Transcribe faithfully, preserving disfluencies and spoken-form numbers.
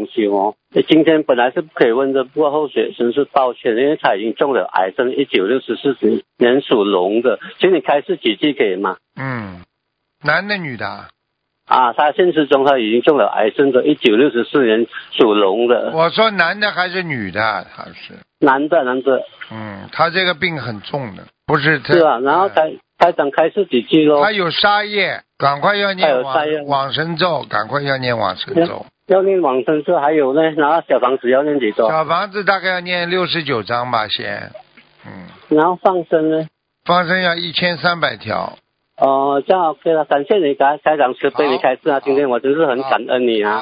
久哦。今天本来是不可以问的，不过候选人是道歉，因为他已经中了癌症，一九六四年属龙的，请你开示几句可以吗？ 嗯，男的女的？ 啊，他现实中他已经中了癌症的，一九六四年属龙的。 我说男的还是女的？他是男的，男的。 嗯，他这个病很重的，不是他。 是啊，然后台台长开示几句咯。 他有杀业，赶快要念往往生咒，赶快要念往生咒。 要念往生咒，还有呢，然后小房子要念几多？ 小房子大概要念六十九章吧，先。嗯。 然后放生呢？ 放生要一千三百条。 哦，这样 OK 了，感谢你，台台长慈悲你开示啊，今天我真是很感恩你啊。